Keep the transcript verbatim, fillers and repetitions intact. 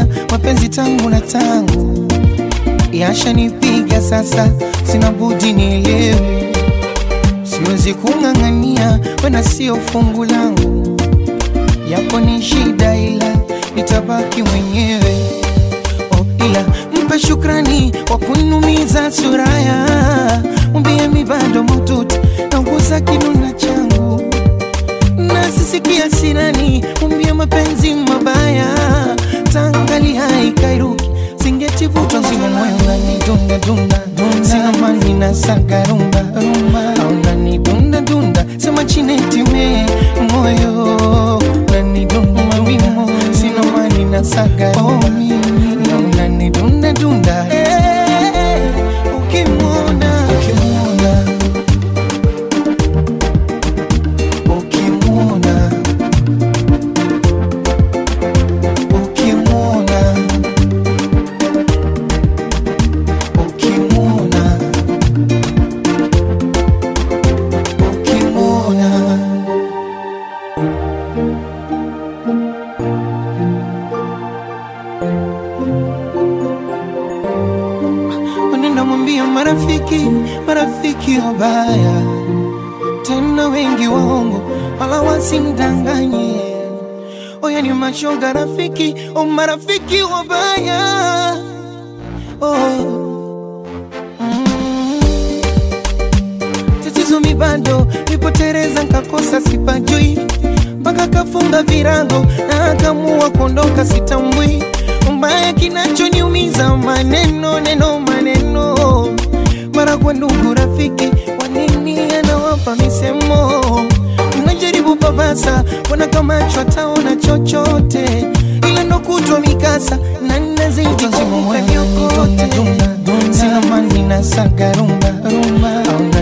ila mapenzi tangu na tangu yashanipiga sasa, sina budi nielewe. Siwezi kung'ang'ania wena sio fungu langu, yako ni shida ila nitabaki mwenyewe. Oh, ila mpe shukrani kwa kunumiza suraya, mwambie mi bado maututi na nguza kinuna changu, na sisikia sirani mwambie mapenzi mabaya tangali haikairuki singetivuta nzima moyo ngani dunda dunda sina mani na saga rumba rumba au ngani dunda dunda sema chineti me moyo ngani dunda mawimo sina mani na saga rumba au ngani dunda dunda eh ukimwona ukimwona ukimwona marafiki, marafiki wabaya tena wengi waongo wala wasimdanganye. Oya ni mashoga rafiki, o marafiki wabaya. Oh mm. Tatizo mi bado nipotereza nkakosa sipajui, mpaka kafunga virago na akamua kuondoka sitambui. Mbaya kinachoniumiza maneno neno maneno, mara kwa ndugu rafiki wanini anawapa misemo. Unajaribu babasa wana kama chwataona chochote, ila ndo kutwa mikasa na nazidi kumuka nyokote. Sina mani na saga rumba rumba